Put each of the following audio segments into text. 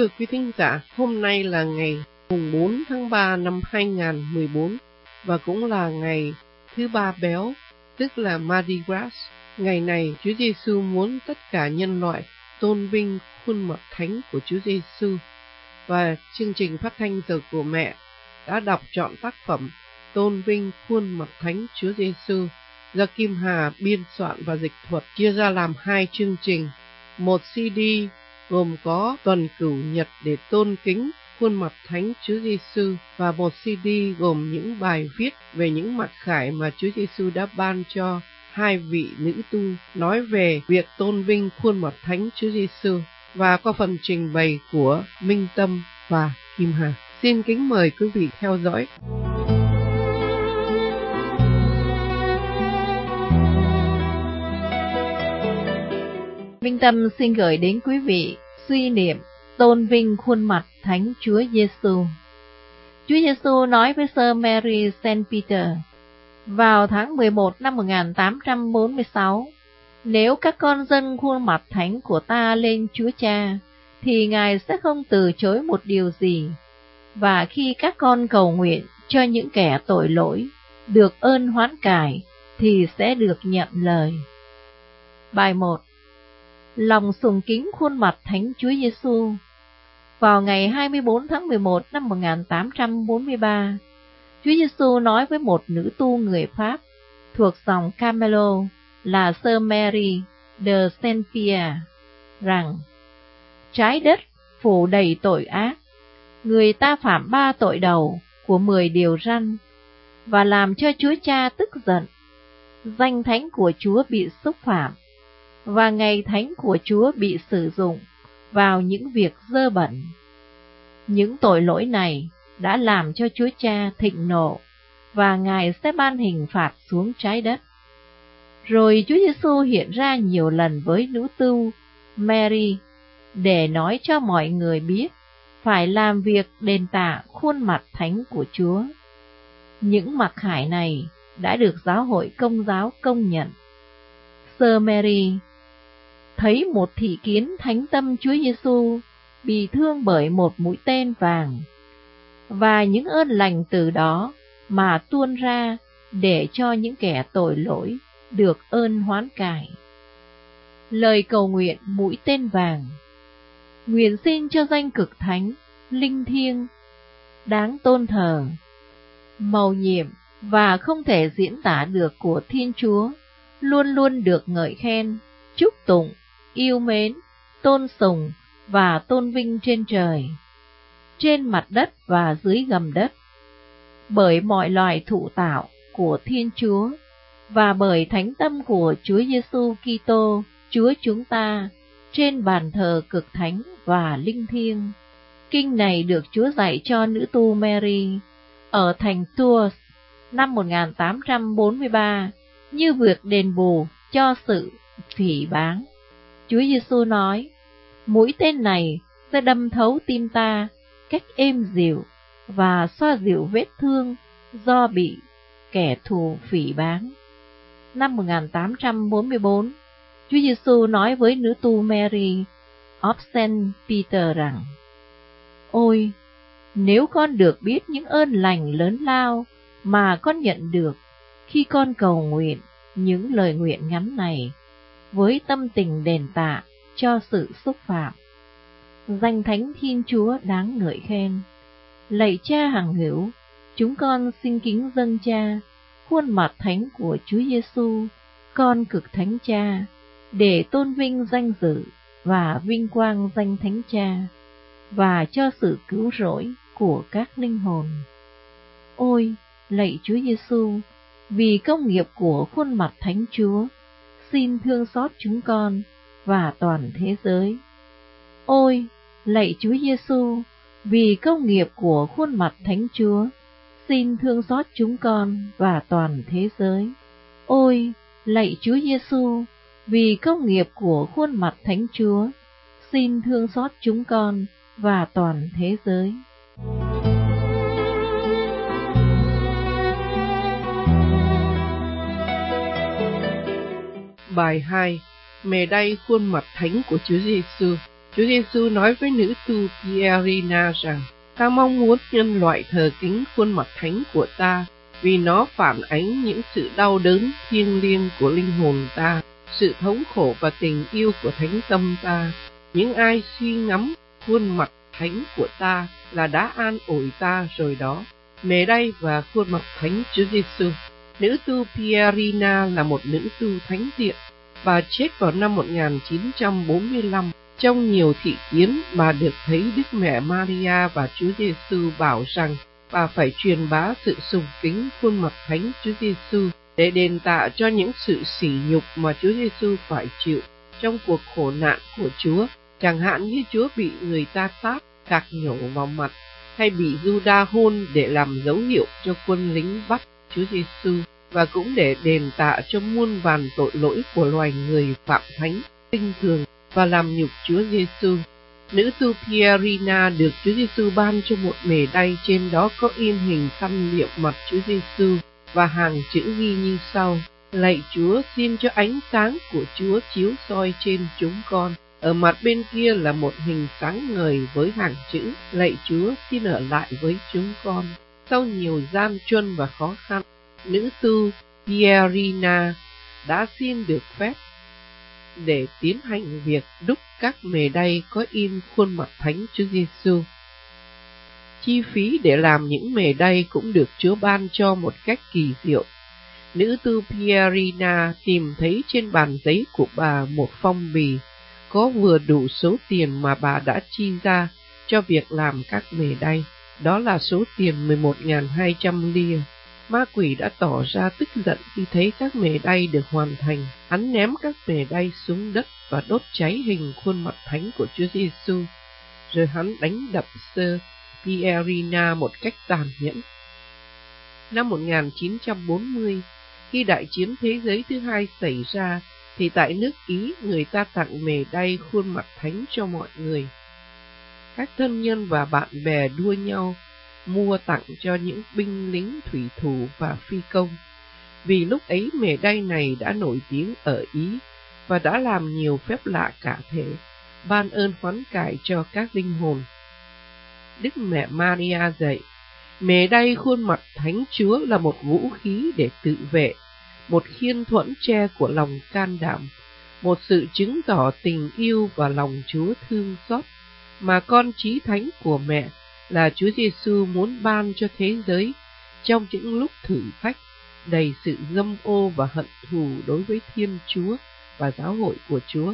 Thưa quý thính giả, hôm nay là ngày mùng 4 tháng 3 năm 2014 và cũng là ngày thứ ba béo, tức là Mardi Gras. Ngày này, Chúa Giêsu muốn tất cả nhân loại tôn vinh khuôn mặt thánh của Chúa Giêsu. Và chương trình phát thanh Giờ của Mẹ đã đọc trọn tác phẩm Tôn vinh khuôn mặt thánh Chúa Giêsu do Kim Hà biên soạn và dịch thuật, chia ra làm 2 chương trình. Một CD gồm có tuần cửu nhật để tôn kính khuôn mặt thánh Chúa Giêsu và một CD gồm những bài viết về những mặc khải mà Chúa Giêsu đã ban cho 2 vị nữ tu, nói về việc tôn vinh khuôn mặt thánh Chúa Giêsu, và qua phần trình bày của Minh Tâm và Kim Hà. Xin kính mời quý vị theo dõi. Minh Tâm xin gửi đến quý vị suy niệm tôn vinh khuôn mặt thánh Chúa Giêsu. Chúa Giêsu nói với Sơ Mary Saint Peter vào tháng 11 năm 1846, nếu các con dâng khuôn mặt thánh của ta lên Chúa Cha, thì Ngài sẽ không từ chối một điều gì. Và khi các con cầu nguyện cho những kẻ tội lỗi được ơn hoán cải, thì sẽ được nhận lời. Bài 1. Lòng sùng kính khuôn mặt thánh Chúa Giêsu. Vào ngày 24 tháng 11 năm 1843, Chúa Giêsu nói với một nữ tu người Pháp thuộc dòng Carmelo là Sơ Mary de Saint-Pierre rằng: trái đất phủ đầy tội ác, người ta phạm 3 tội đầu của 10 điều răn và làm cho Chúa Cha tức giận. Danh thánh của Chúa bị xúc phạm và ngày thánh của Chúa bị sử dụng vào những việc dơ bẩn. Những tội lỗi này đã làm cho Chúa Cha thịnh nộ và Ngài sẽ ban hình phạt xuống trái đất. Rồi Chúa Giêsu hiện ra nhiều lần với nữ tu Mary để nói cho mọi người biết phải làm việc đền tạ khuôn mặt thánh của Chúa. Những mặc khải này đã được giáo hội Công giáo công nhận. Sơ Mary thấy một thị kiến thánh tâm Chúa Giêsu bị thương bởi một mũi tên vàng, và những ơn lành từ đó mà tuôn ra để cho những kẻ tội lỗi được ơn hoán cải. Lời cầu nguyện mũi tên vàng. Nguyện xin cho danh cực thánh, linh thiêng, đáng tôn thờ, mầu nhiệm và không thể diễn tả được của Thiên Chúa luôn luôn được ngợi khen, chúc tụng, yêu mến, tôn sùng và tôn vinh trên trời, trên mặt đất và dưới gầm đất, bởi mọi loài thụ tạo của Thiên Chúa và bởi thánh tâm của Chúa Giêsu Kitô, Chúa chúng ta, trên bàn thờ cực thánh và linh thiêng. Kinh này được Chúa dạy cho nữ tu Mary ở thành Tours năm 1843 như việc đền bù cho sự phỉ báng. Chúa Giêsu nói: mũi tên này sẽ đâm thấu tim ta cách êm dịu và xoa dịu vết thương do bị kẻ thù phỉ báng. Năm 1844, Chúa Giêsu nói với nữ tu Mary of Saint Peter rằng: ôi, nếu con được biết những ơn lành lớn lao mà con nhận được khi con cầu nguyện những lời nguyện ngắn này với tâm tình đền tạ cho sự xúc phạm. Danh thánh Thiên Chúa đáng ngợi khen. Lạy Cha hằng hữu, chúng con xin kính dâng Cha khuôn mặt thánh của Chúa Giêsu, con cực thánh Cha, để tôn vinh danh dự và vinh quang danh thánh Cha, và cho sự cứu rỗi của các linh hồn. Ôi, lạy Chúa Giêsu, vì công nghiệp của khuôn mặt thánh Chúa, xin thương xót chúng con và toàn thế giới. Ôi, lạy Chúa Giêsu, vì công nghiệp của khuôn mặt thánh Chúa, xin thương xót chúng con và toàn thế giới. Ôi, lạy Chúa Giêsu, vì công nghiệp của khuôn mặt thánh Chúa, xin thương xót chúng con và toàn thế giới. Bài 2. Mề đay khuôn mặt thánh của Chúa Giêsu. Chúa Giêsu nói với nữ tu Pierina rằng: ta mong muốn nhân loại thờ kính khuôn mặt thánh của ta, vì nó phản ánh những sự đau đớn thiêng liêng của linh hồn ta, sự thống khổ và tình yêu của thánh tâm ta. Những ai suy ngẫm khuôn mặt thánh của ta là đã an ủi ta rồi đó. Mề đay và khuôn mặt thánh Chúa Giêsu. Nữ tu Pierina là một nữ tu thánh thiện. Bà chết vào năm 1945. Trong nhiều thị kiến, bà được thấy Đức Mẹ Maria và Chúa Giêsu bảo rằng bà phải truyền bá sự sùng kính khuôn mặt thánh Chúa Giêsu để đền tạ cho những sự sỉ nhục mà Chúa Giêsu phải chịu trong cuộc khổ nạn của Chúa, chẳng hạn như Chúa bị người ta tát, gạc nhổ vào mặt, hay bị Giuđa hôn để làm dấu hiệu cho quân lính bắt Chúa Giêsu, và cũng để đền tạ cho muôn vàn tội lỗi của loài người phạm thánh, tinh thường và làm nhục Chúa Giêsu. Nữ tu Pierina được Chúa Giêsu ban cho một mề đay, trên đó có in hình khăn liệm mặt Chúa Giêsu và hàng chữ ghi như sau: lạy Chúa, xin cho ánh sáng của Chúa chiếu soi trên chúng con. Ở mặt bên kia là một hình sáng ngời với hàng chữ: lạy Chúa, xin ở lại với chúng con. Sau nhiều gian truân và khó khăn, nữ tu Pierina đã xin được phép để tiến hành việc đúc các mề đay có in khuôn mặt thánh Chúa Giêsu. Chi phí để làm những mề đay cũng được Chúa ban cho một cách kỳ diệu. Nữ tu Pierina tìm thấy trên bàn giấy của bà một phong bì có vừa đủ số tiền mà bà đã chi ra cho việc làm các mề đay. Đó là số tiền 11.200 lia. Ma quỷ đã tỏ ra tức giận khi thấy các mề đay được hoàn thành. Hắn ném các mề đay xuống đất và đốt cháy hình khuôn mặt thánh của Chúa Giêsu. Rồi hắn đánh đập sơ Pierina một cách tàn nhẫn. Năm 1940, khi đại chiến thế giới thứ hai xảy ra, thì tại nước Ý người ta tặng mề đay khuôn mặt thánh cho mọi người. Các thân nhân và bạn bè đua nhau mua tặng cho những binh lính thủy thủ và phi công, vì lúc ấy mề đay này đã nổi tiếng ở Ý và đã làm nhiều phép lạ cả thể, ban ơn hoán cải cho các linh hồn. Đức Mẹ Maria dạy, mề đay khuôn mặt Thánh Chúa là một vũ khí để tự vệ, một khiên thuẫn tre của lòng can đảm, một sự chứng tỏ tình yêu và lòng Chúa thương xót mà con chí thánh của mẹ là Chúa Giêsu muốn ban cho thế giới trong những lúc thử thách đầy sự dâm ô và hận thù đối với Thiên Chúa và giáo hội của Chúa.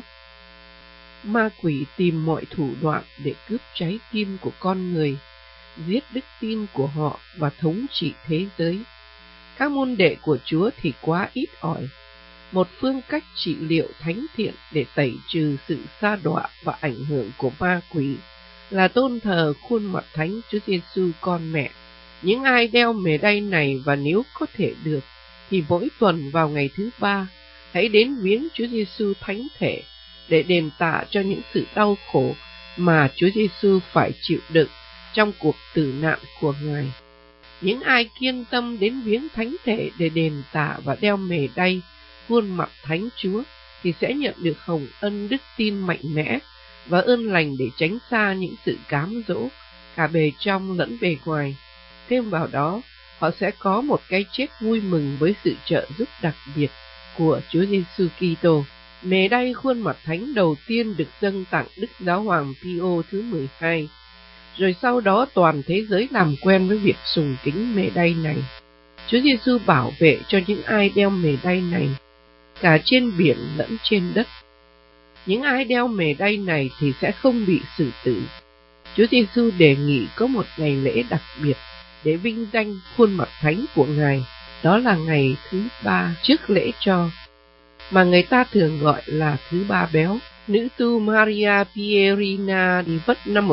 Ma quỷ tìm mọi thủ đoạn để cướp trái tim của con người, giết đức tin của họ và thống trị thế giới. Các môn đệ của Chúa thì quá ít ỏi. Một phương cách trị liệu thánh thiện để tẩy trừ sự sa đọa và ảnh hưởng của ma quỷ là tôn thờ khuôn mặt Thánh Chúa Giêsu con mẹ. Những ai đeo mề đay này và nếu có thể được thì mỗi tuần vào ngày thứ ba hãy đến viếng Chúa Giêsu thánh thể để đền tạ cho những sự đau khổ mà Chúa Giêsu phải chịu đựng trong cuộc tử nạn của Ngài. Những ai kiên tâm đến viếng thánh thể để đền tạ và đeo mề đay khuôn mặt Thánh Chúa thì sẽ nhận được hồng ân đức tin mạnh mẽ và ơn lành để tránh xa những sự cám dỗ cả bề trong lẫn bề ngoài. Thêm vào đó, họ sẽ có một cái chết vui mừng với sự trợ giúp đặc biệt của Chúa Giêsu Kitô. Mề đay khuôn mặt Thánh đầu tiên được dâng tặng Đức Giáo hoàng Pio thứ 12. Rồi sau đó toàn thế giới làm quen với việc sùng kính mề đay này. Chúa Giêsu bảo vệ cho những ai đeo mề đay này, cả trên biển lẫn trên đất. Những ai đeo mề đay này thì sẽ không bị xử tử. Chúa Giêsu đề nghị có một ngày lễ đặc biệt để vinh danh khuôn mặt Thánh của Ngài. Đó là ngày thứ ba trước lễ tro, mà người ta thường gọi là thứ ba béo. Nữ tu Maria Pierina đi vất năm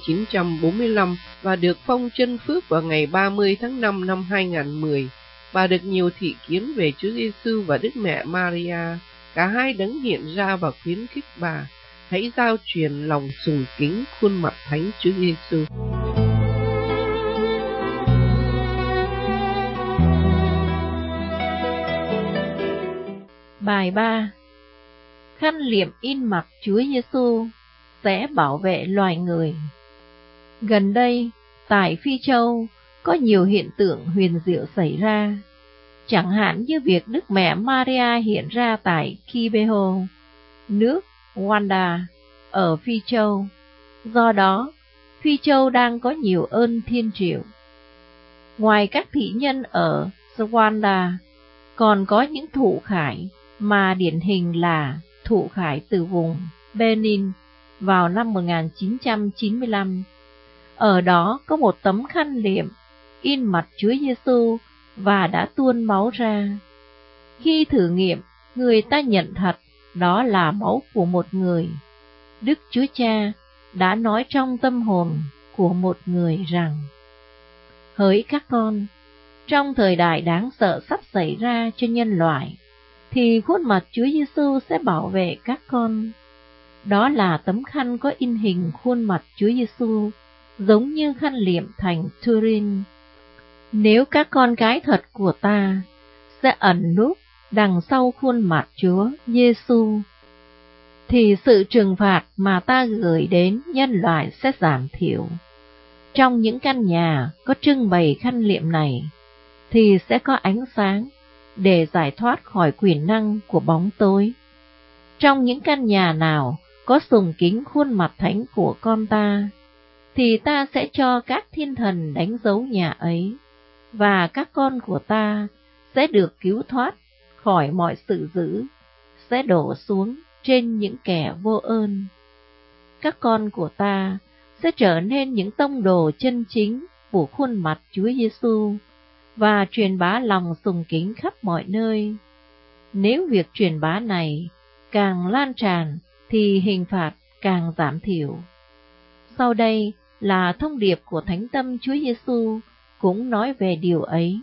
1945 và được phong chân phước vào ngày 30 tháng 5 năm 2010. Bà được nhiều thị kiến về Chúa Giêsu và Đức Mẹ Maria. Cả hai đấng hiện ra và khuyến khích bà hãy giao truyền lòng sùng kính khuôn mặt Thánh Chúa Giêsu. Bài 3. Khăn liệm in mặt Chúa Giêsu. sẽ bảo vệ loài người. Gần đây, tại Phi Châu, có nhiều hiện tượng huyền diệu xảy ra, chẳng hạn như việc Đức Mẹ Maria hiện ra tại Kibeho, nước Rwanda, ở Phi Châu. Do đó, Phi Châu đang có nhiều ơn thiên triệu. Ngoài các thị nhân ở Rwanda, còn có những thụ khải mà điển hình là thụ khải từ vùng Benin vào năm 1995. Ở đó có một tấm khăn liệm in mặt Chúa Giêsu và đã tuôn máu ra. Khi thử nghiệm, người ta nhận thật đó là máu của một người. Đức Chúa Cha đã nói trong tâm hồn của một người rằng: hỡi các con, trong thời đại đáng sợ sắp xảy ra cho nhân loại, thì khuôn mặt Chúa Giêsu sẽ bảo vệ các con. Đó là tấm khăn có in hình khuôn mặt Chúa Giêsu, giống như khăn liệm thành Turin. Nếu các con cái thật của ta sẽ ẩn núp đằng sau khuôn mặt Chúa Giêsu, thì sự trừng phạt mà ta gửi đến nhân loại sẽ giảm thiểu. Trong những căn nhà có trưng bày khăn liệm này, thì sẽ có ánh sáng để giải thoát khỏi quyền năng của bóng tối. Trong những căn nhà nào có sùng kính khuôn mặt thánh của con ta, thì ta sẽ cho các thiên thần đánh dấu nhà ấy, và các con của ta sẽ được cứu thoát khỏi mọi sự dữ, sẽ đổ xuống trên những kẻ vô ơn. Các con của ta sẽ trở nên những tông đồ chân chính của khuôn mặt Chúa Giêsu và truyền bá lòng sùng kính khắp mọi nơi. Nếu việc truyền bá này càng lan tràn thì hình phạt càng giảm thiểu. Sau đây là thông điệp của Thánh Tâm Chúa Giêsu cũng nói về điều ấy.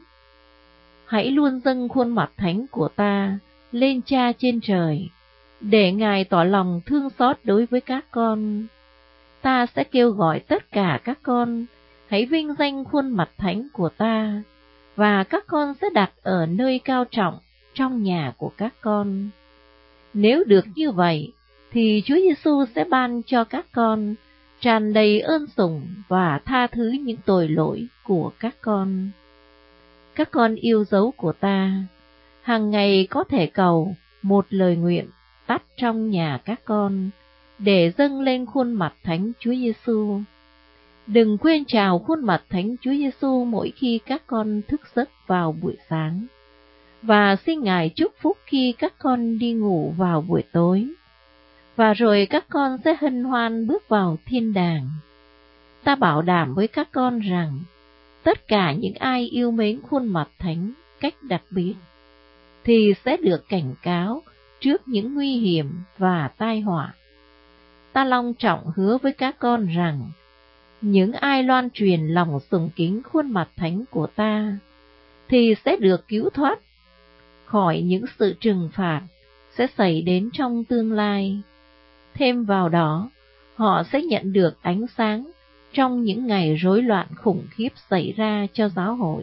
Hãy luôn dâng khuôn mặt thánh của ta lên Cha trên trời, để Ngài tỏ lòng thương xót đối với các con. Ta sẽ kêu gọi tất cả các con, hãy vinh danh khuôn mặt thánh của ta, và các con sẽ đặt ở nơi cao trọng trong nhà của các con. Nếu được như vậy, thì Chúa Giêsu sẽ ban cho các con tràn đầy ơn sủng và tha thứ những tội lỗi của các con. Các con yêu dấu của ta, hàng ngày có thể cầu một lời nguyện tắt trong nhà các con để dâng lên khuôn mặt thánh Chúa Giêsu. Đừng quên chào khuôn mặt thánh Chúa Giêsu mỗi khi các con thức giấc vào buổi sáng, và xin Ngài chúc phúc khi các con đi ngủ vào buổi tối, và rồi các con sẽ hân hoan bước vào thiên đàng. Ta bảo đảm với các con rằng, tất cả những ai yêu mến khuôn mặt thánh cách đặc biệt, thì sẽ được cảnh cáo trước những nguy hiểm và tai họa. Ta long trọng hứa với các con rằng, những ai loan truyền lòng sùng kính khuôn mặt thánh của ta, thì sẽ được cứu thoát khỏi những sự trừng phạt sẽ xảy đến trong tương lai. Thêm vào đó, họ sẽ nhận được ánh sáng trong những ngày rối loạn khủng khiếp xảy ra cho giáo hội.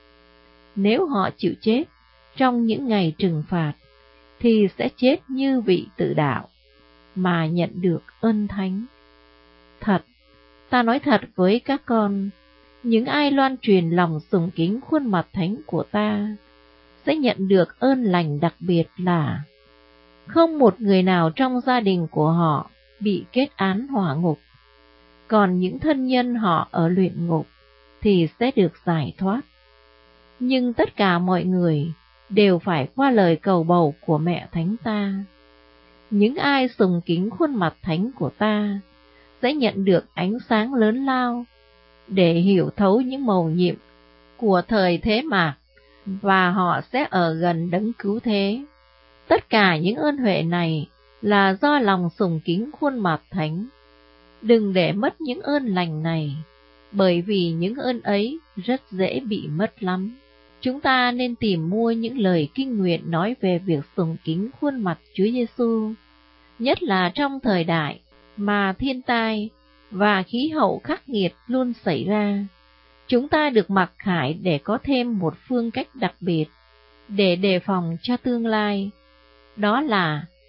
Nếu họ chịu chết trong những ngày trừng phạt, thì sẽ chết như vị tự đạo, mà nhận được ơn thánh. Thật, ta nói thật với các con, những ai loan truyền lòng sùng kính khuôn mặt thánh của ta, sẽ nhận được ơn lành đặc biệt là không một người nào trong gia đình của họ bị kết án hỏa ngục, còn những thân nhân họ ở luyện ngục thì sẽ được giải thoát. Nhưng tất cả mọi người đều phải qua lời cầu bầu của mẹ thánh ta. Những ai sùng kính khuôn mặt thánh của ta sẽ nhận được ánh sáng lớn lao để hiểu thấu những mầu nhiệm của thời thế mạt, và họ sẽ ở gần đấng cứu thế. Tất cả những ơn huệ này là do lòng sùng kính khuôn mặt thánh. Đừng để mất những ơn lành này, bởi vì những ơn ấy rất dễ bị mất lắm. Chúng ta nên tìm mua những lời kinh nguyện nói về việc sùng kính khuôn mặt Chúa Giêsu, nhất là trong thời đại mà thiên tai và khí hậu khắc nghiệt luôn xảy ra. Chúng ta được mặc khải để có thêm một phương cách đặc biệt để đề phòng cho tương lai. Đó là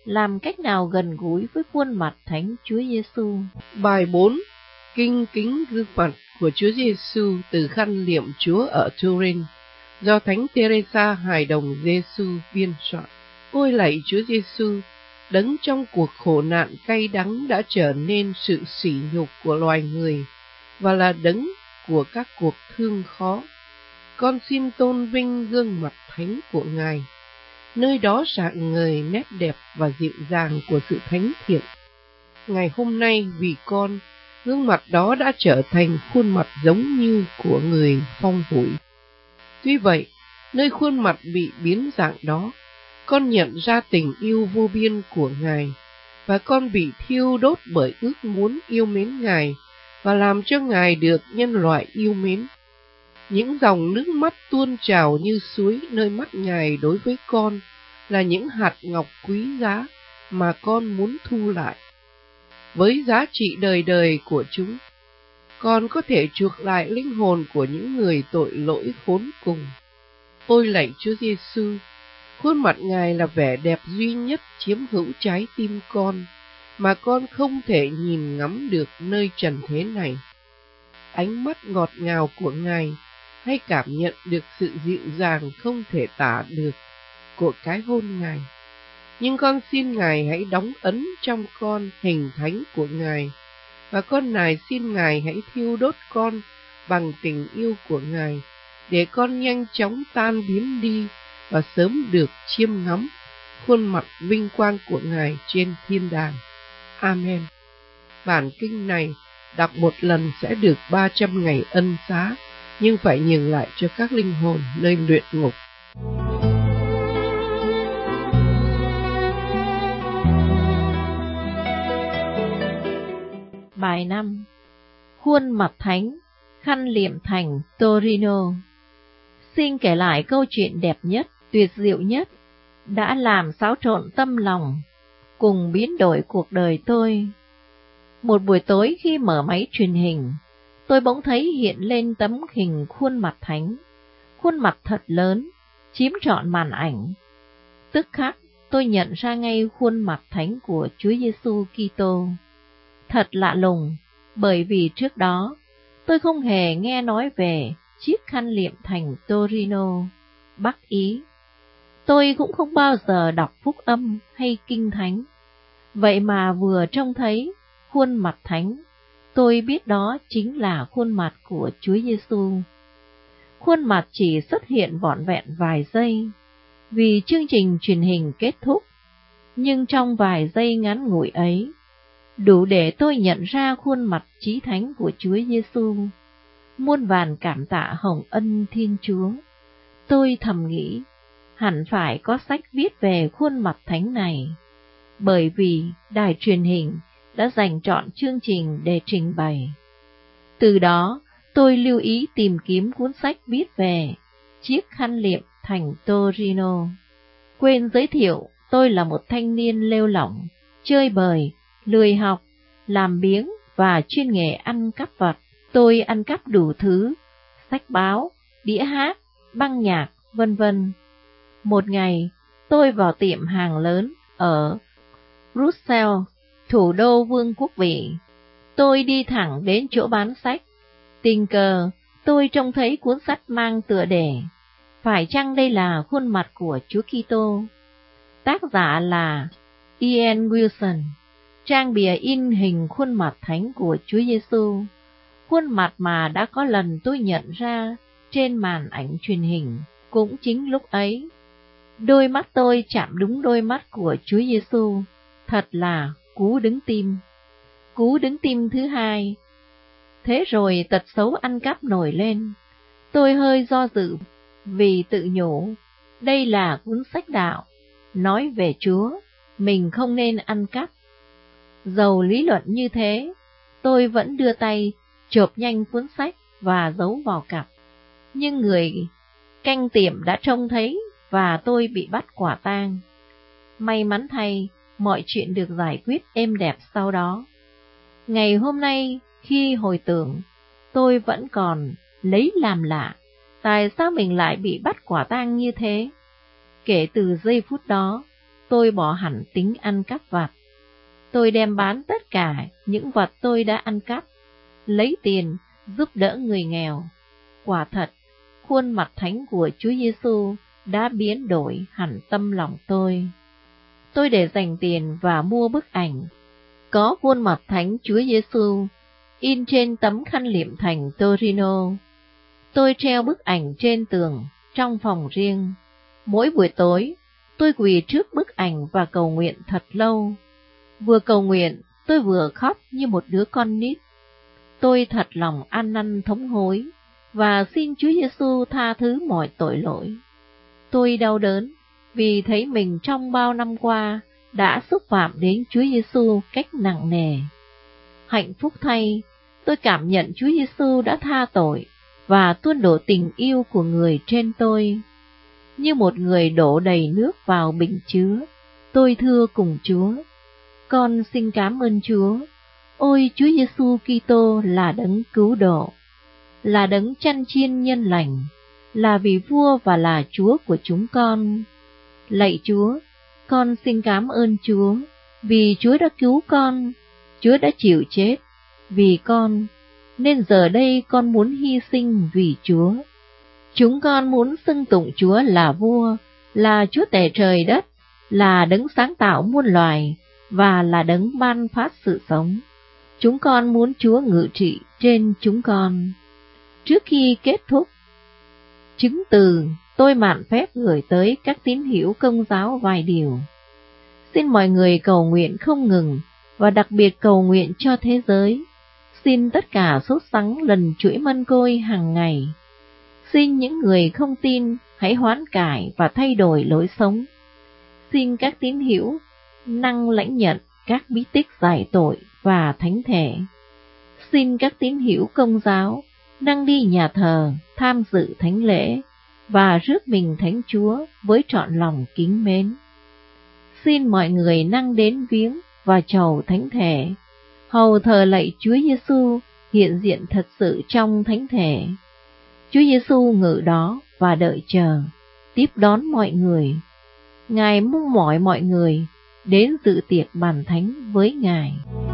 làm cách nào gần gũi với khuôn mặt Thánh Chúa Giêsu? Bài 4. Kinh kính gương mặt của Chúa Giêsu từ khăn liệm Chúa ở Turin, do Thánh Teresa hài đồng Giêsu biên soạn. Ôi lạy Chúa Giêsu, đấng trong cuộc khổ nạn cay đắng đã trở nên sự sỉ nhục của loài người và là đấng của các cuộc thương khó. Con xin tôn vinh gương mặt thánh của Ngài, nơi đó rạng ngời nét đẹp và dịu dàng của sự thánh thiện. Ngày hôm nay vì con, gương mặt đó đã trở thành khuôn mặt giống như của người phong hủi. Tuy vậy, nơi khuôn mặt bị biến dạng đó, con nhận ra tình yêu vô biên của Ngài, và con bị thiêu đốt bởi ước muốn yêu mến Ngài và làm cho Ngài được nhân loại yêu mến. Những dòng nước mắt tuôn trào như suối nơi mắt Ngài đối với con là những hạt ngọc quý giá mà con muốn thu lại. Với giá trị đời đời của chúng, con có thể chuộc lại linh hồn của những người tội lỗi khốn cùng. Ôi lạy Chúa Giêsu, khuôn mặt Ngài là vẻ đẹp duy nhất chiếm hữu trái tim con, mà con không thể nhìn ngắm được nơi trần thế này. Ánh mắt ngọt ngào của Ngài, hay cảm nhận được sự dịu dàng không thể tả được của cái hôn Ngài. Nhưng con xin Ngài hãy đóng ấn trong con hình thánh của Ngài, và con nài xin Ngài hãy thiêu đốt con bằng tình yêu của Ngài, để con nhanh chóng tan biến đi và sớm được chiêm ngắm khuôn mặt vinh quang của Ngài trên thiên đàng. Amen. Bản kinh này đọc một lần sẽ được 300 ngày ân xá, nhưng phải nhường lại cho các linh hồn nơi luyện ngục. Bài 5. Khuôn mặt thánh, khăn liệm thành Torino. Xin kể lại câu chuyện đẹp nhất, tuyệt diệu nhất, đã làm xáo trộn tâm lòng, cùng biến đổi cuộc đời tôi. Một buổi tối khi mở máy truyền hình, tôi bỗng thấy hiện lên tấm hình khuôn mặt thánh, khuôn mặt thật lớn, chiếm trọn màn ảnh. Tức khắc, tôi nhận ra ngay khuôn mặt thánh của Chúa Giêsu Kitô. Thật lạ lùng, bởi vì trước đó, tôi không hề nghe nói về chiếc khăn liệm thành Torino, Bắc Ý. Tôi cũng không bao giờ đọc phúc âm hay kinh thánh. Vậy mà vừa trông thấy khuôn mặt thánh, tôi biết đó chính là khuôn mặt của Chúa Giêsu. Khuôn mặt chỉ xuất hiện vỏn vẹn vài giây, vì chương trình truyền hình kết thúc, nhưng trong vài giây ngắn ngủi ấy, đủ để tôi nhận ra khuôn mặt chí thánh của Chúa Giêsu. Muôn vàn cảm tạ hồng ân Thiên Chúa. Tôi thầm nghĩ, hẳn phải có sách viết về khuôn mặt thánh này, bởi vì đài truyền hình đã dành trọn chương trình để trình bày. Từ đó, tôi lưu ý tìm kiếm cuốn sách viết về chiếc khăn liệm thành Torino. Quên giới thiệu, tôi là một thanh niên lêu lỏng, chơi bời, lười học, làm biếng và chuyên nghề ăn cắp vặt. Tôi ăn cắp đủ thứ, sách báo, đĩa hát, băng nhạc, vân vân. Một ngày, tôi vào tiệm hàng lớn ở Brussels, thủ đô Vương quốc Bỉ. Tôi đi thẳng đến chỗ bán sách. Tình cờ, tôi trông thấy cuốn sách mang tựa đề Phải chăng đây là khuôn mặt của Chúa Kitô? Tác giả là Ian Wilson. Trang bìa in hình khuôn mặt thánh của Chúa Giêsu, khuôn mặt mà đã có lần tôi nhận ra trên màn ảnh truyền hình. Cũng chính lúc ấy, đôi mắt tôi chạm đúng đôi mắt của Chúa Giêsu. Thật là cú đứng tim. Cú đứng tim thứ hai. Thế rồi tật xấu ăn cắp nổi lên. Tôi hơi do dự, vì tự nhủ, đây là cuốn sách đạo, nói về Chúa, mình không nên ăn cắp. Dầu lý luận như thế, tôi vẫn đưa tay chộp nhanh cuốn sách và giấu vào cặp. Nhưng người canh tiệm đã trông thấy và tôi bị bắt quả tang. May mắn thay, mọi chuyện được giải quyết êm đẹp sau đó. Ngày hôm nay, khi hồi tưởng, tôi vẫn còn lấy làm lạ, tại sao mình lại bị bắt quả tang như thế. Kể từ giây phút đó, tôi bỏ hẳn tính ăn cắp vặt. Tôi đem bán tất cả những vật tôi đã ăn cắp, lấy tiền giúp đỡ người nghèo. Quả thật, khuôn mặt thánh của Chúa Giêsu đã biến đổi hẳn tâm lòng tôi. Tôi để dành tiền và mua bức ảnh có khuôn mặt thánh Chúa Giêsu in trên tấm khăn liệm thành Torino. Tôi treo bức ảnh trên tường trong phòng riêng. Mỗi buổi tối, tôi quỳ trước bức ảnh và cầu nguyện thật lâu. Vừa cầu nguyện, tôi vừa khóc như một đứa con nít. Tôi thật lòng ăn năn thống hối và xin Chúa Giêsu tha thứ mọi tội lỗi. Tôi đau đớn vì thấy mình trong bao năm qua đã xúc phạm đến Chúa Giêsu cách nặng nề. Hạnh phúc thay, tôi cảm nhận Chúa Giêsu đã tha tội và tuôn đổ tình yêu của Người trên tôi. Như một người đổ đầy nước vào bình chứa, tôi thưa cùng Chúa: con xin cảm ơn Chúa. Ôi Chúa Giêsu Kitô là đấng cứu độ, là đấng chăn chiên nhân lành, là vị vua và là Chúa của chúng con. Lạy Chúa, con xin cảm ơn Chúa vì Chúa đã cứu con, Chúa đã chịu chết vì con, nên giờ đây con muốn hy sinh vì Chúa. Chúng con muốn xưng tụng Chúa là vua, là Chúa tể trời đất, là đấng sáng tạo muôn loài và là đấng ban phát sự sống. Chúng con muốn Chúa ngự trị trên chúng con. Trước khi kết thúc chứng từ, tôi mạn phép gửi tới các tín hữu Công giáo vài điều. Xin mọi người cầu nguyện không ngừng và đặc biệt cầu nguyện cho thế giới. Xin tất cả sốt sắng lần chuỗi mân côi hàng ngày. Xin những người không tin hãy hoán cải và thay đổi lối sống. Xin các tín hữu năng lãnh nhận các bí tích giải tội và thánh thể. Xin các tín hữu Công giáo năng đi nhà thờ tham dự thánh lễ và rước mình Thánh Chúa với trọn lòng kính mến. Xin mọi người năng đến viếng và chầu thánh thể, hầu thờ lạy Chúa Giêsu hiện diện thật sự trong thánh thể. Chúa Giêsu ngự đó và đợi chờ, tiếp đón mọi người. Ngài mong mỏi mọi người đến dự tiệc bàn thánh với Ngài.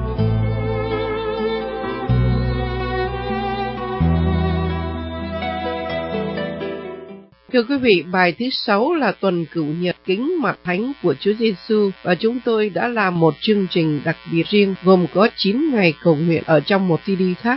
Thưa quý vị, bài thứ 6 là tuần cửu nhật kính mặt thánh của Chúa Giêsu và chúng tôi đã làm một chương trình đặc biệt riêng gồm có 9 ngày cầu nguyện ở trong một CD khác.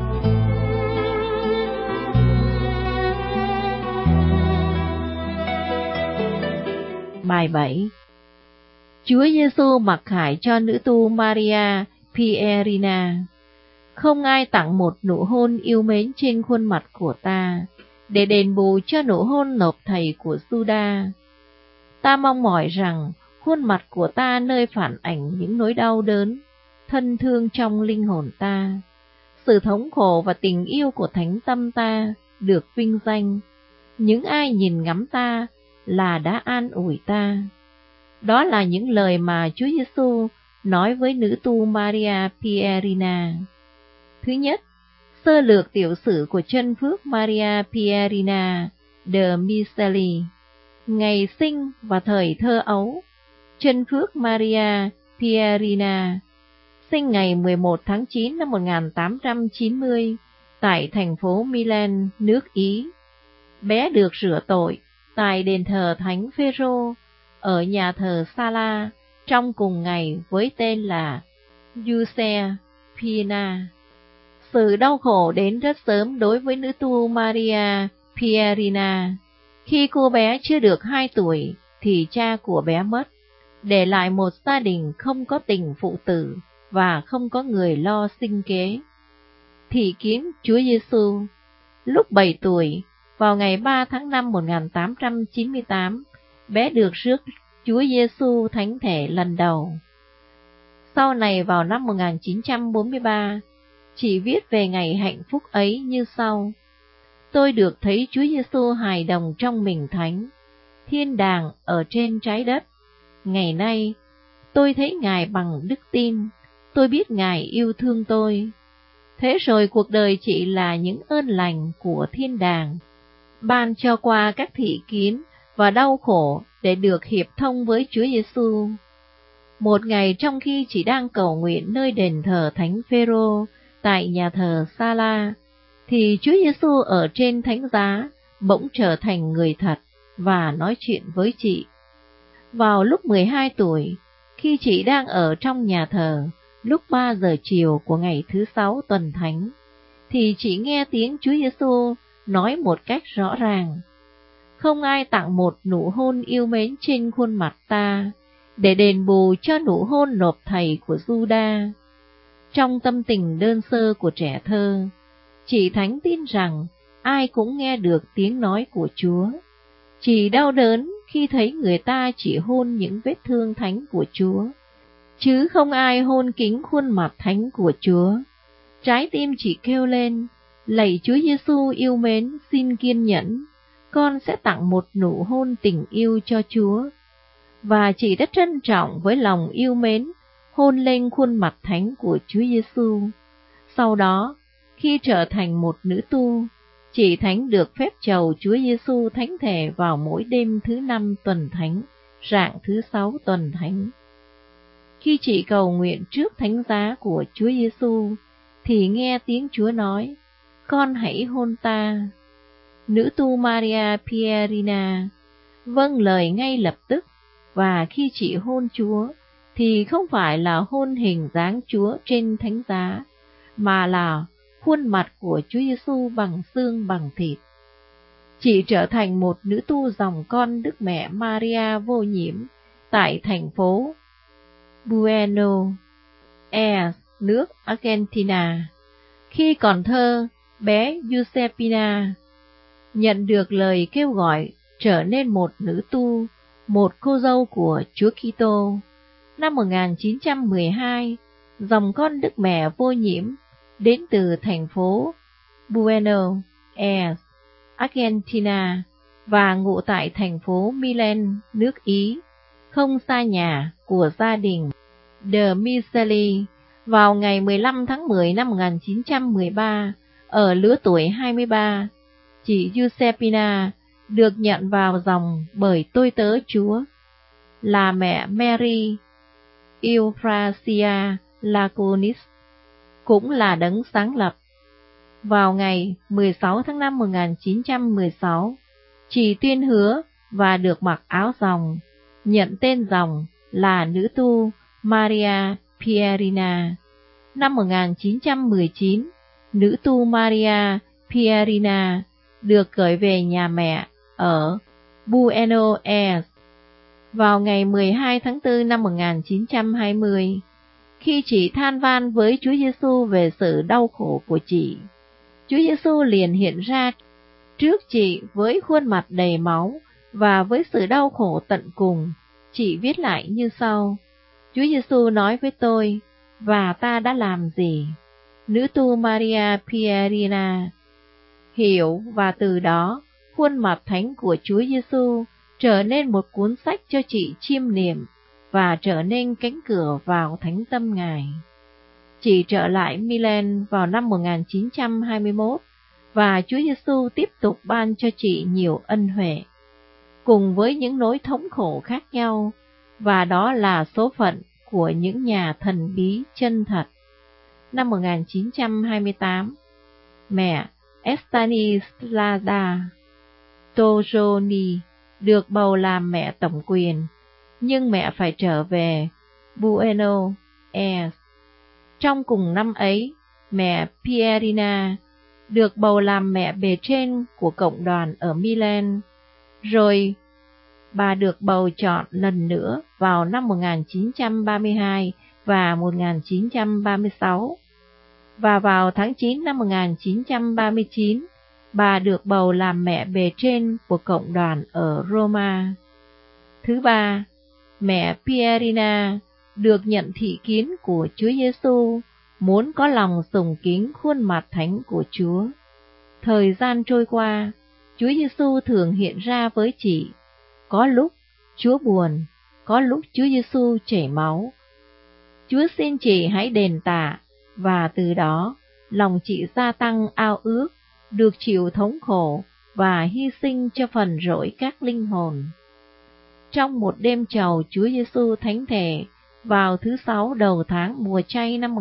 Bài 7. Chúa Giêsu mặc khải cho nữ tu Maria Pierina. Không ai tặng một nụ hôn yêu mến trên khuôn mặt của ta, để đền bù cho nụ hôn nộp thầy của Juda. Ta mong mỏi rằng khuôn mặt của ta nơi phản ảnh những nỗi đau đớn, thân thương trong linh hồn ta, sự thống khổ và tình yêu của thánh tâm ta được vinh danh. Những ai nhìn ngắm ta là đã an ủi ta. Đó là những lời mà Chúa Giêsu nói với nữ tu Maria Pierina. Thứ nhất, sơ lược tiểu sử của chân phước Maria Pierina de Miseli. Ngày sinh và thời thơ ấu, chân phước Maria Pierina sinh ngày 11 tháng 9 năm 1890 tại thành phố Milan, nước Ý. Bé được rửa tội tại đền thờ Thánh Phêrô ở nhà thờ Sala trong cùng ngày với tên là Giuseppina. Sự đau khổ đến rất sớm đối với nữ tu Maria Pierina. Khi cô bé chưa được 2 tuổi thì cha của bé mất, để lại một gia đình không có tình phụ tử và không có người lo sinh kế. Thị kiến Chúa Giêsu. Lúc 7 tuổi, vào ngày 3 tháng 5 1898, bé được rước Chúa Giêsu thánh thể lần đầu. Sau này vào năm 1943, chị viết về ngày hạnh phúc ấy như sau: tôi được thấy Chúa Giêsu hài đồng trong mình thánh, thiên đàng ở trên trái đất. Ngày nay, tôi thấy Ngài bằng đức tin, tôi biết Ngài yêu thương tôi. Thế rồi cuộc đời chị là những ơn lành của thiên đàng, ban cho qua các thị kiến và đau khổ để được hiệp thông với Chúa Giêsu. Một ngày trong khi chị đang cầu nguyện nơi đền thờ Thánh Phêrô tại nhà thờ Sa-la, thì Chúa Giêsu ở trên thánh giá bỗng trở thành người thật và nói chuyện với chị. Vào lúc 12 tuổi, khi chị đang ở trong nhà thờ, lúc 3 giờ chiều của ngày thứ 6 tuần thánh, thì chị nghe tiếng Chúa Giêsu nói một cách rõ ràng: không ai tặng một nụ hôn yêu mến trên khuôn mặt ta, để đền bù cho nụ hôn nộp thầy của Giu-đa. Trong tâm tình đơn sơ của trẻ thơ, chị Thánh tin rằng ai cũng nghe được tiếng nói của Chúa. Chị đau đớn khi thấy người ta chỉ hôn những vết thương thánh của Chúa, chứ không ai hôn kính khuôn mặt thánh của Chúa. Trái tim chị kêu lên: lạy Chúa Giêsu yêu mến, xin kiên nhẫn, con sẽ tặng một nụ hôn tình yêu cho Chúa. Và chị đã trân trọng với lòng yêu mến hôn lên khuôn mặt thánh của Chúa Giêsu. Sau đó, khi trở thành một nữ tu, chị Thánh được phép chầu Chúa Giêsu thánh thể vào mỗi đêm thứ 5 tuần thánh, rạng thứ 6 tuần thánh. Khi chị cầu nguyện trước thánh giá của Chúa Giêsu, thì nghe tiếng Chúa nói: con hãy hôn ta. Nữ tu Maria Pierina vâng lời ngay lập tức, và khi chị hôn Chúa, thì không phải là hôn hình dáng Chúa trên thánh giá, mà là khuôn mặt của Chúa Giêsu bằng xương bằng thịt. Chị trở thành một nữ tu dòng con Đức Mẹ Maria vô nhiễm tại thành phố Buenos Aires, nước Argentina. Khi còn thơ, bé Giuseppina nhận được lời kêu gọi trở nên một nữ tu, một cô dâu của Chúa Kitô. Năm 1912, dòng con Đức Mẹ vô nhiễm đến từ thành phố Buenos Aires, Argentina, và ngụ tại thành phố Milan, nước Ý, không xa nhà của gia đình De Miseli. Vào ngày 15 tháng 10 năm 1913, ở lứa tuổi 23, chị Giuseppina được nhận vào dòng bởi tôi tớ Chúa, là mẹ Mary Euphrasia Laconis, cũng là đấng sáng lập. Vào ngày 16 tháng 5 1916, chị tuyên hứa và được mặc áo dòng, nhận tên dòng là nữ tu Maria Pierina. Năm 1919, nữ tu Maria Pierina được gửi về nhà mẹ ở Buenos Aires. Vào ngày 12 tháng 4 năm 1920, khi chị than van với Chúa Giêsu về sự đau khổ của chị, Chúa Giêsu liền hiện ra trước chị với khuôn mặt đầy máu và với sự đau khổ tận cùng. Chị viết lại như sau: Chúa Giêsu nói với tôi, và ta đã làm gì? Nữ tu Maria Pierina hiểu, và từ đó khuôn mặt thánh của Chúa Giêsu trở nên một cuốn sách cho chị chiêm niệm và trở nên cánh cửa vào thánh tâm Ngài. Chị trở lại Milan vào năm 1921, và Chúa Giêsu tiếp tục ban cho chị nhiều ân huệ, cùng với những nỗi thống khổ khác nhau, và đó là số phận của những nhà thần bí chân thật. Năm 1928, mẹ Estanislada Torroni được bầu làm mẹ tổng quyền, nhưng mẹ phải trở về Buenos Aires. Trong cùng năm ấy, mẹ Pierina được bầu làm mẹ bề trên của cộng đoàn ở Milan, rồi bà được bầu chọn lần nữa vào năm 1932 và 1936. Và vào tháng 9 năm 1939, bà được bầu làm mẹ bề trên của cộng đoàn ở Roma. Thứ ba, mẹ Pierina được nhận thị kiến của Chúa Giêsu, muốn có lòng sùng kính khuôn mặt thánh của Chúa. Thời gian trôi qua, Chúa Giêsu thường hiện ra với chị. Có lúc Chúa buồn, có lúc Chúa Giêsu chảy máu. Chúa xin chị hãy đền tạ, và từ đó lòng chị gia tăng ao ước được chịu thống khổ và hy sinh cho phần rỗi các linh hồn. trong một đêm trầu Chúa Giêsu thánh thể vào thứ 6 đầu tháng mùa chay năm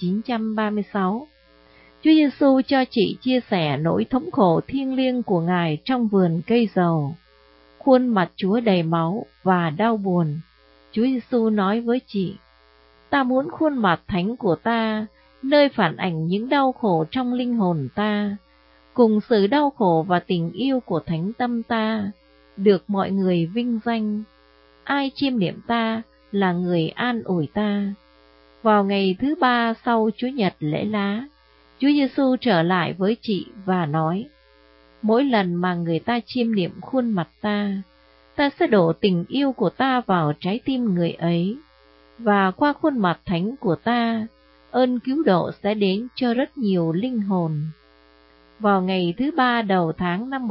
1936. Chúa Giêsu cho chị chia sẻ nỗi thống khổ thiêng liêng của Ngài trong vườn cây dầu. Khuôn mặt Chúa đầy máu và đau buồn. Chúa Giêsu nói với chị: "Ta muốn khuôn mặt thánh của ta, nơi phản ảnh những đau khổ trong linh hồn ta, cùng sự đau khổ và tình yêu của thánh tâm ta, được mọi người vinh danh. Ai chiêm niệm ta là người an ủi ta." Vào ngày thứ 3 sau Chúa Nhật lễ lá, Chúa Giêsu trở lại với chị và nói: "Mỗi lần mà người ta chiêm niệm khuôn mặt ta sẽ đổ tình yêu của ta vào trái tim người ấy, và qua khuôn mặt thánh của ta, ơn cứu độ sẽ đến cho rất nhiều linh hồn." Vào ngày thứ 3 đầu tháng năm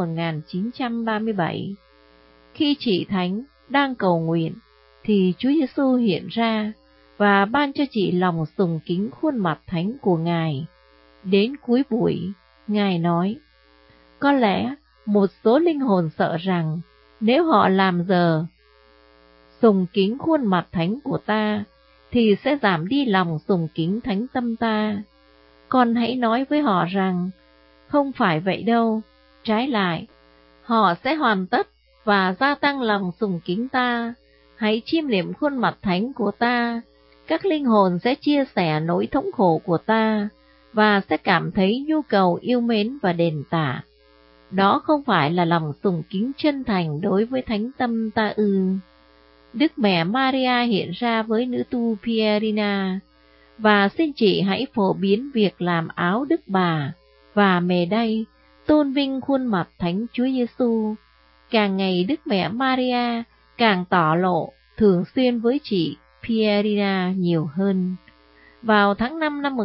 1937, khi chị Thánh đang cầu nguyện, thì Chúa Giêsu hiện ra và ban cho chị lòng sùng kính khuôn mặt thánh của Ngài. Đến cuối buổi, Ngài nói: "Có lẽ một số linh hồn sợ rằng nếu họ làm giờ sùng kính khuôn mặt thánh của ta, thì sẽ giảm đi lòng sùng kính thánh tâm ta. Con hãy nói với họ rằng, không phải vậy đâu, trái lại, họ sẽ hoàn tất và gia tăng lòng sùng kính ta. Hãy chiêm niệm khuôn mặt thánh của ta, các linh hồn sẽ chia sẻ nỗi thống khổ của ta, và sẽ cảm thấy nhu cầu yêu mến và đền tạ. Đó không phải là lòng sùng kính chân thành đối với thánh tâm ta ư?" Đức Mẹ Maria hiện ra với nữ tu Pierina, và xin chị hãy phổ biến việc làm áo Đức Bà và mề đay, tôn vinh khuôn mặt Thánh Chúa Giêsu. Càng ngày Đức Mẹ Maria càng tỏ lộ thường xuyên với chị Pierina nhiều hơn. Vào tháng 5 năm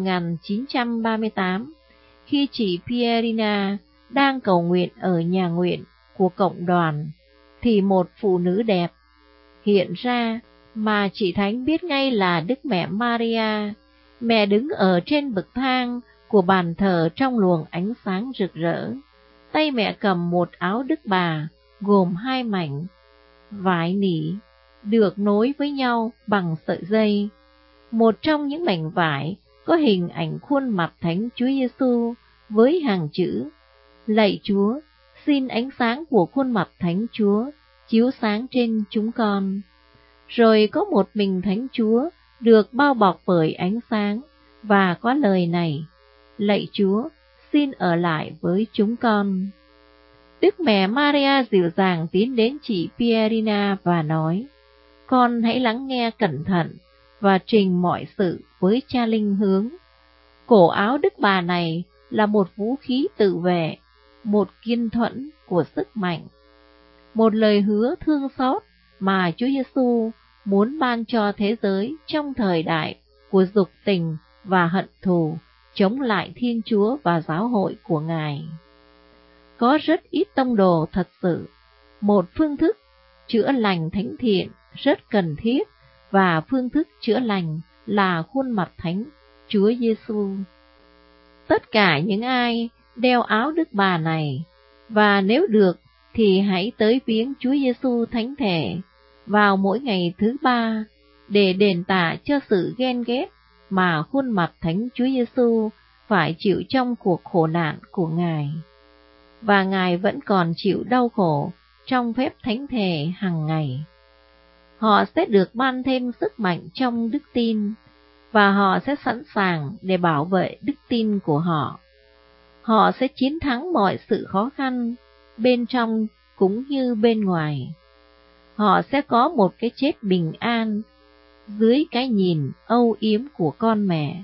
1938, khi chị Pierina đang cầu nguyện ở nhà nguyện của cộng đoàn, thì một phụ nữ đẹp hiện ra mà chị Thánh biết ngay là Đức Mẹ Maria. Mẹ đứng ở trên bậc thang của bàn thờ trong luồng ánh sáng rực rỡ. Tay mẹ cầm một áo Đức Bà gồm 2 mảnh vải nỉ được nối với nhau bằng sợi dây. Một trong những mảnh vải có hình ảnh khuôn mặt Thánh Chúa Giêsu với hàng chữ: "Lạy Chúa, xin ánh sáng của khuôn mặt Thánh Chúa chiếu sáng trên chúng con." Rồi có một mình Thánh Chúa được bao bọc bởi ánh sáng, và có lời này: "Lạy Chúa, xin ở lại với chúng con." Đức Mẹ Maria dịu dàng tiến đến chị Pierina và nói: "Con hãy lắng nghe cẩn thận và trình mọi sự với cha linh hướng." Cổ áo Đức Bà này là một vũ khí tự vệ, một kiên thuẫn của sức mạnh, một lời hứa thương xót mà Chúa Giêsu muốn ban cho thế giới trong thời đại của dục tình và hận thù chống lại Thiên Chúa và giáo hội của Ngài. Có rất ít tông đồ thật sự, một phương thức chữa lành thánh thiện rất cần thiết, và phương thức chữa lành là khuôn mặt Thánh Chúa Giêsu. Tất cả những ai đeo áo Đức Bà này, và nếu được thì hãy tới viếng Chúa Giêsu thánh thể vào mỗi ngày thứ 3 để đền tạ cho sự ghen ghét mà khuôn mặt Thánh Chúa Giêsu phải chịu trong cuộc khổ nạn của Ngài. Và Ngài vẫn còn chịu đau khổ trong phép thánh thể hàng ngày. Họ sẽ được ban thêm sức mạnh trong đức tin, và họ sẽ sẵn sàng để bảo vệ đức tin của họ. Họ sẽ chiến thắng mọi sự khó khăn, bên trong cũng như bên ngoài. Họ sẽ có một cái chết bình an dưới cái nhìn âu yếm của con mẹ.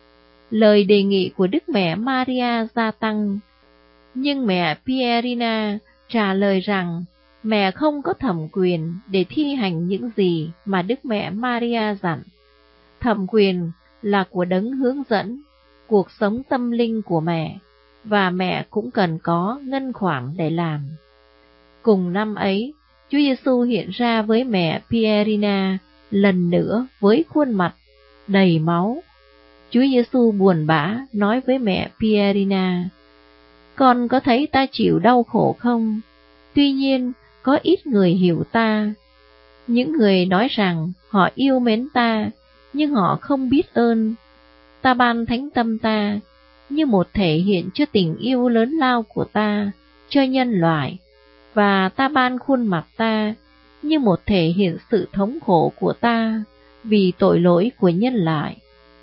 Lời đề nghị của Đức Mẹ Maria gia tăng, nhưng mẹ Pierina trả lời rằng mẹ không có thẩm quyền để thi hành những gì mà Đức Mẹ Maria dặn. Thẩm quyền là của Đấng hướng dẫn cuộc sống tâm linh của mẹ, và mẹ cũng cần có ngân khoản để làm. Cùng năm ấy, Chúa Giêsu hiện ra với mẹ Pierina lần nữa với khuôn mặt đầy máu. Chúa Giêsu buồn bã nói với mẹ Pierina: "Con có thấy ta chịu đau khổ không? Tuy nhiên, có ít người hiểu ta. Những người nói rằng họ yêu mến ta, nhưng họ không biết ơn. Ta ban thánh tâm ta như một thể hiện cho tình yêu lớn lao của ta cho nhân loại, và ta ban khuôn mặt ta như một thể hiện sự thống khổ của ta vì tội lỗi của nhân loại.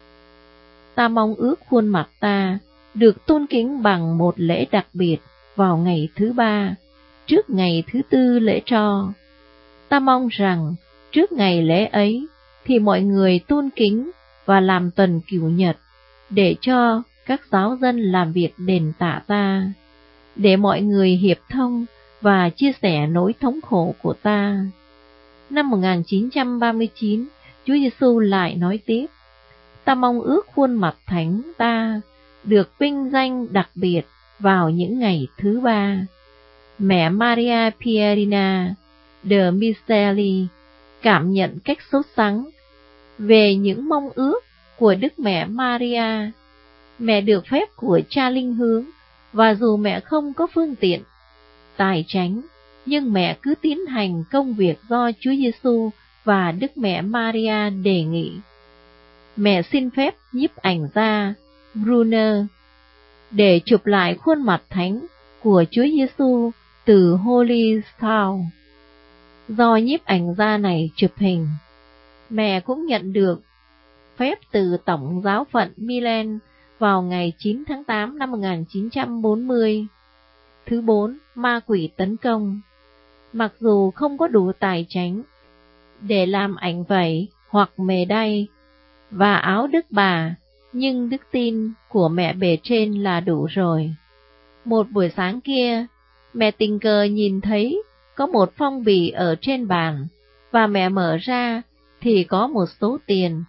Ta mong ước khuôn mặt ta được tôn kính bằng một lễ đặc biệt vào ngày thứ ba, trước ngày thứ tư lễ tro. Ta mong rằng trước ngày lễ ấy thì mọi người tôn kính và làm tuần cửu nhật, để cho các giáo dân làm việc đền tạ ta, để mọi người hiệp thông và chia sẻ nỗi thống khổ của ta. Năm 1939, Chúa Giêsu lại nói tiếp: ta mong ước khuôn mặt thánh ta được vinh danh đặc biệt vào những ngày thứ ba. Mẹ Maria Pierina de Misteli cảm nhận cách sốt sắng về những mong ước của Đức Mẹ Maria. Mẹ được phép của Cha Linh Hướng, và dù mẹ không có phương tiện tài chánh, nhưng mẹ cứ tiến hành công việc do Chúa Giêsu và Đức Mẹ Maria đề nghị. Mẹ xin phép nhiếp ảnh gia Brunner để chụp lại khuôn mặt thánh của Chúa Giêsu từ Holy Town. Do nhiếp ảnh gia này chụp hình, mẹ cũng nhận được phép từ Tổng giáo phận Milan vào ngày 9 tháng 8 năm 1940. Thứ 4, ma quỷ tấn công. Mặc dù không có đủ tài chánh để làm ảnh vẩy hoặc mề đay và áo Đức Bà, nhưng đức tin của mẹ bề trên là đủ rồi. Một buổi sáng kia, mẹ tình cờ nhìn thấy có một phong bì ở trên bàn, và mẹ mở ra thì có một số tiền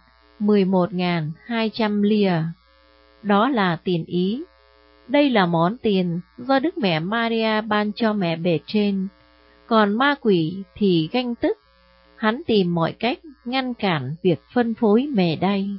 11.200 lire. Đó là tiền Ý. Đây là món tiền do Đức Mẹ Maria ban cho mẹ bề trên. Còn ma quỷ thì ganh tức, hắn tìm mọi cách ngăn cản việc phân phối mề đay.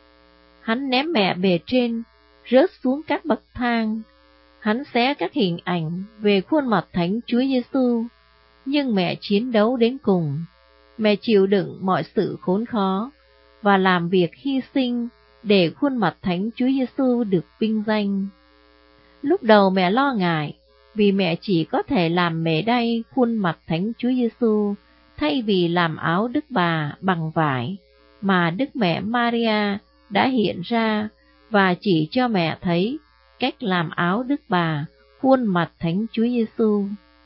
Hắn ném mẹ bề trên rớt xuống các bậc thang. Hắn xé các hình ảnh về khuôn mặt Thánh Chúa Giêsu, nhưng mẹ chiến đấu đến cùng. Mẹ chịu đựng mọi sự khốn khó và làm việc hy sinh để khuôn mặt Thánh Chúa Giêsu được vinh danh. Lúc đầu mẹ lo ngại vì mẹ chỉ có thể làm mề đay khuôn mặt Thánh Chúa Giêsu thay vì làm áo Đức Bà bằng vải mà Đức Mẹ Maria đã hiện ra và chỉ cho mẹ thấy cách làm áo Đức Bà khuôn mặt Thánh Chúa Giêsu.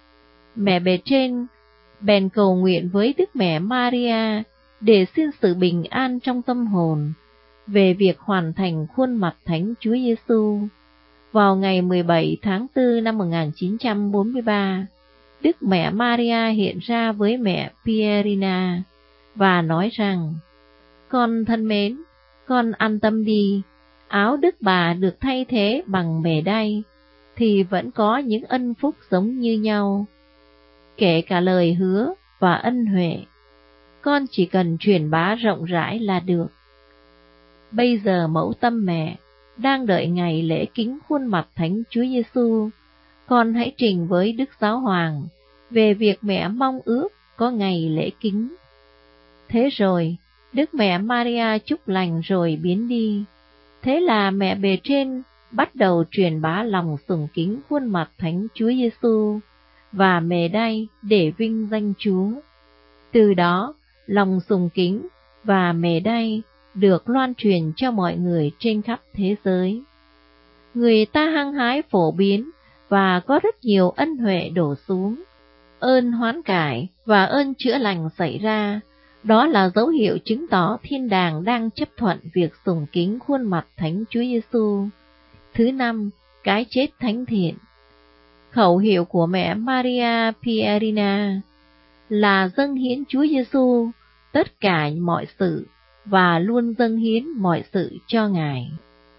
Mẹ bề trên bèn cầu nguyện với Đức Mẹ Maria để xin sự bình an trong tâm hồn về việc hoàn thành khuôn mặt Thánh Chúa Giêsu. Vào ngày 17 tháng 4 năm 1943, Đức Mẹ Maria hiện ra với mẹ Pierina và nói rằng: con thân mến, con an tâm đi, áo Đức Bà được thay thế bằng mề đay thì vẫn có những ân phúc giống như nhau, kể cả lời hứa và ân huệ. Con chỉ cần truyền bá rộng rãi là được. Bây giờ mẫu tâm mẹ đang đợi ngày lễ kính khuôn mặt Thánh Chúa Giêsu. Con hãy trình với Đức Giáo Hoàng về việc mẹ mong ước có ngày lễ kính. Thế rồi, Đức Mẹ Maria chúc lành rồi biến đi. Thế là mẹ bề trên bắt đầu truyền bá lòng sùng kính khuôn mặt Thánh Chúa Giêsu và mề đay để vinh danh Chúa. Từ đó, lòng sùng kính và mề đay được loan truyền cho mọi người trên khắp thế giới. Người ta hăng hái phổ biến và có rất nhiều ân huệ đổ xuống. Ơn hoán cải và ơn chữa lành xảy ra, đó là dấu hiệu chứng tỏ thiên đàng đang chấp thuận việc sùng kính khuôn mặt Thánh Chúa Giêsu. Thứ 5, cái chết thánh thiện. Khẩu hiệu của mẹ Maria Pierina là dâng hiến Chúa Giêsu tất cả mọi sự và luôn dâng hiến mọi sự cho Ngài.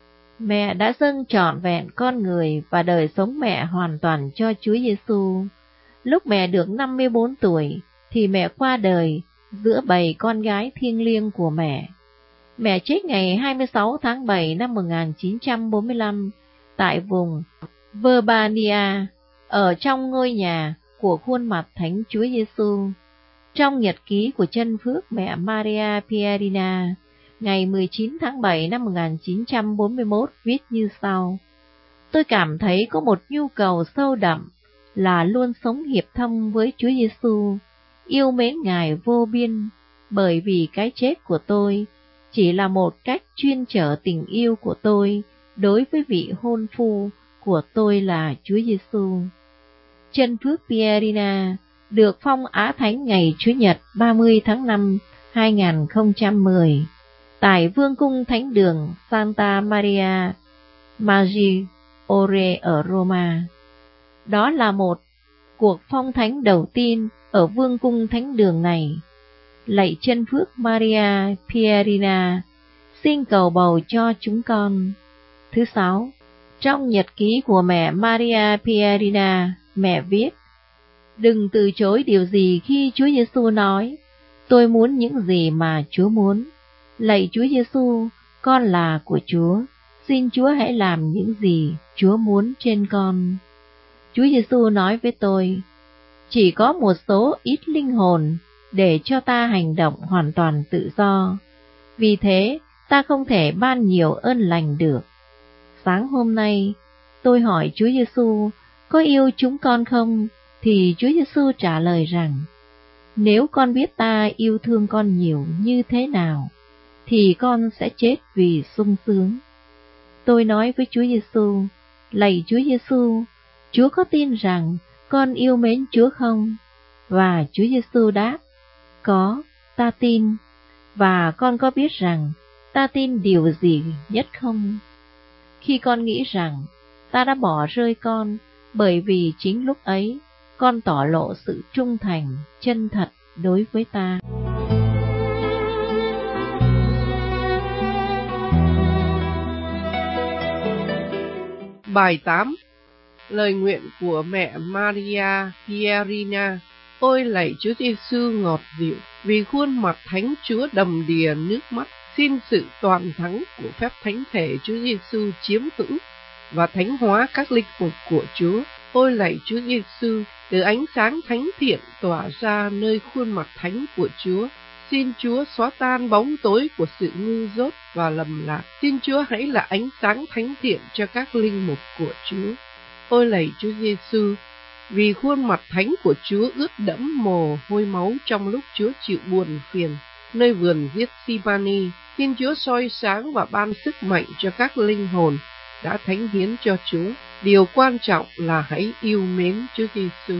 Mẹ đã dâng trọn vẹn con người và đời sống mẹ hoàn toàn cho Chúa Giêsu. Lúc mẹ được 54 tuổi thì mẹ qua đời giữa bầy con gái thiêng liêng của mẹ. Mẹ chết ngày 26 tháng 7 năm 1945 tại vùng Verbania, ở trong ngôi nhà của khuôn mặt Thánh Chúa Giêsu. Trong nhật ký của chân phước mẹ Maria Pierina, ngày 19 tháng 7 năm 1941 viết như sau: Tôi cảm thấy có một nhu cầu sâu đậm là luôn sống hiệp thông với Chúa Giêsu, yêu mến Ngài vô biên, bởi vì cái chết của tôi chỉ là một cách chuyên chở tình yêu của tôi đối với vị hôn phu của tôi là Chúa Giêsu. Chân phước Pierina được phong Á Thánh ngày Chủ nhật 30 tháng 5 2010 tại Vương cung Thánh đường Santa Maria Maggiore ở Roma. Đó là một cuộc phong thánh đầu tiên ở Vương cung Thánh đường này. Lạy chân phước Maria Pierina, xin cầu bầu cho chúng con. Thứ 6. Trong nhật ký của mẹ Maria Pierina, mẹ viết: Đừng từ chối điều gì khi Chúa Giêsu nói: Tôi muốn những gì mà Chúa muốn. Lạy Chúa Giêsu, con là của Chúa, xin Chúa hãy làm những gì Chúa muốn trên con. Chúa Giêsu nói với tôi: Chỉ có một số ít linh hồn để cho ta hành động hoàn toàn tự do. Vì thế, ta không thể ban nhiều ơn lành được. Sáng hôm nay, tôi hỏi Chúa Giêsu có yêu chúng con không, thì Chúa Giêsu trả lời rằng: Nếu con biết ta yêu thương con nhiều như thế nào, thì con sẽ chết vì sung sướng. Tôi nói với Chúa Giêsu: Lạy Chúa Giêsu, Chúa có tin rằng con yêu mến Chúa không? Và Chúa Giêsu đáp: Có, ta tin. Và con có biết rằng ta tin điều gì nhất không? Khi con nghĩ rằng ta đã bỏ rơi con, bởi vì chính lúc ấy con tỏ lộ sự trung thành, chân thật đối với ta. Bài 8. Lời nguyện của mẹ Maria Pierina. Ôi lạy Chúa Giêsu ngọt dịu, vì khuôn mặt Thánh Chúa đầm đìa nước mắt, xin sự toàn thắng của phép thánh thể Chúa Giêsu chiếm hữu và thánh hóa các linh mục của Chúa. Ôi lạy Chúa Giêsu, từ ánh sáng thánh thiện tỏa ra nơi khuôn mặt thánh của Chúa, xin Chúa xóa tan bóng tối của sự ngu dốt và lầm lạc. Xin Chúa hãy là ánh sáng thánh thiện cho các linh mục của Chúa. Ôi lạy Chúa Giêsu, vì khuôn mặt thánh của Chúa ướt đẫm mồ hôi máu trong lúc Chúa chịu buồn phiền nơi vườn Gethsemani, xin Chúa soi sáng và ban sức mạnh cho các linh hồn đã thánh hiến cho Chúa. Điều quan trọng là hãy yêu mến Chúa Giêsu.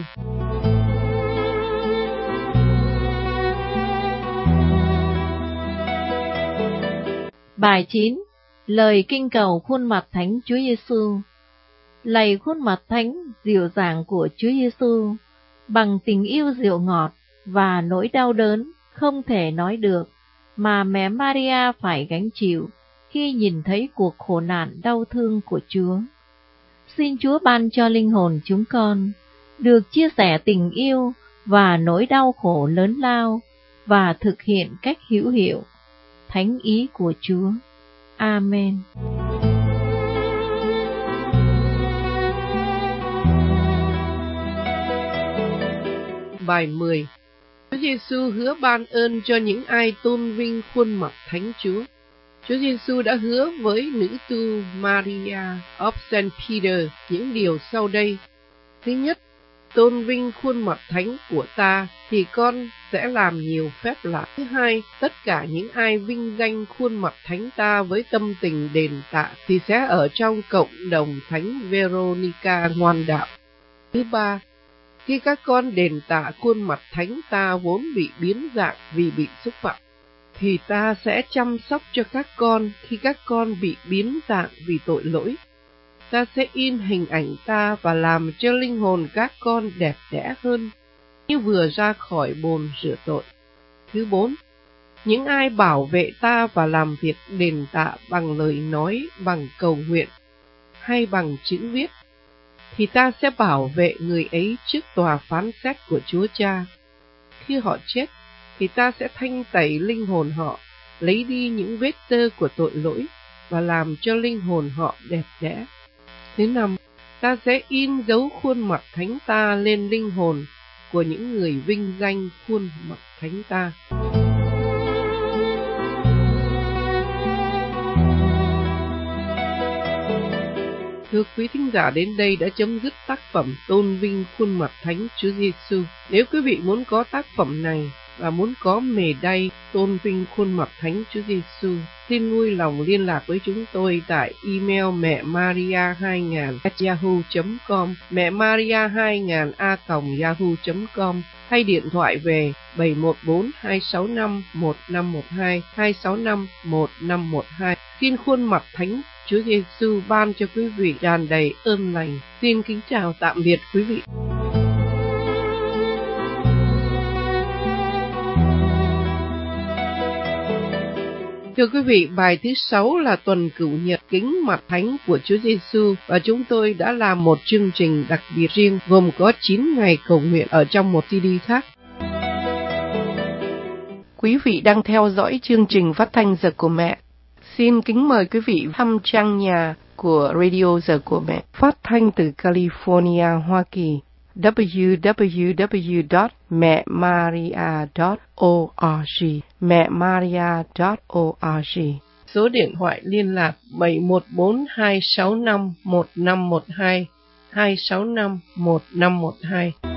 Bài 9. Lời kinh cầu khuôn mặt Thánh Chúa Giêsu. Lạy khuôn mặt thánh dịu dàng của Chúa Giêsu, bằng tình yêu dịu ngọt và nỗi đau đớn không thể nói được mà mẹ Maria phải gánh chịu khi nhìn thấy cuộc khổ nạn đau thương của Chúa. Xin Chúa ban cho linh hồn chúng con được chia sẻ tình yêu và nỗi đau khổ lớn lao và thực hiện cách hữu hiệu thánh ý của Chúa. Amen. Bài 10. Chúa Giêsu hứa ban ơn cho những ai tôn vinh khuôn mặt Thánh Chúa. Chúa Giêsu đã hứa với nữ tu Maria of St. Peter những điều sau đây. Thứ nhất, tôn vinh khuôn mặt thánh của ta thì con sẽ làm nhiều phép lạ. Thứ hai, tất cả những ai vinh danh khuôn mặt thánh ta với tâm tình đền tạ thì sẽ ở trong cộng đồng thánh Veronica ngoan đạo. Thứ ba, khi các con đền tạ khuôn mặt thánh ta vốn bị biến dạng vì bị xúc phạm, thì ta sẽ chăm sóc cho các con khi các con bị biến dạng vì tội lỗi. Ta sẽ in hình ảnh ta và làm cho linh hồn các con đẹp đẽ hơn, như vừa ra khỏi bồn rửa tội. Thứ 4, những ai bảo vệ ta và làm việc đền tạ bằng lời nói, bằng cầu nguyện, hay bằng chữ viết, thì ta sẽ bảo vệ người ấy trước tòa phán xét của Chúa Cha. Khi họ chết, thì ta sẽ thanh tẩy linh hồn họ, lấy đi những vết tơ của tội lỗi và làm cho linh hồn họ đẹp đẽ. Thứ 5, ta sẽ in dấu khuôn mặt thánh ta lên linh hồn của những người vinh danh khuôn mặt thánh ta. Thưa quý thính giả, đến đây đã chấm dứt tác phẩm tôn vinh khuôn mặt Thánh Chúa Giêsu. Nếu quý vị muốn có tác phẩm này và muốn có mề đay tôn vinh khuôn mặt Thánh Chúa Giêsu, xin vui lòng liên lạc với chúng tôi tại email mẹ maria2000@yahoo.com, mẹ maria2000@yahoo.com, hay điện thoại về 714-265-1512, 265-1512. Xin khuôn mặt Thánh Chúa Giêsu ban cho quý vị tràn đầy ơn lành. Xin kính chào tạm biệt quý vị. Thưa quý vị, bài thứ 6 là tuần cửu nhật kính mặt thánh của Chúa Giêsu, và chúng tôi đã làm một chương trình đặc biệt riêng gồm có 9 ngày cầu nguyện ở trong một CD khác. Quý vị đang theo dõi chương trình phát thanh Giờ của Mẹ. Xin kính mời quý vị thăm trang nhà của Radio Giờ của Mẹ, phát thanh từ California, Hoa Kỳ, www.memaria.org, memaria.org. Số điện thoại liên lạc 714-265-1512, 265-1512.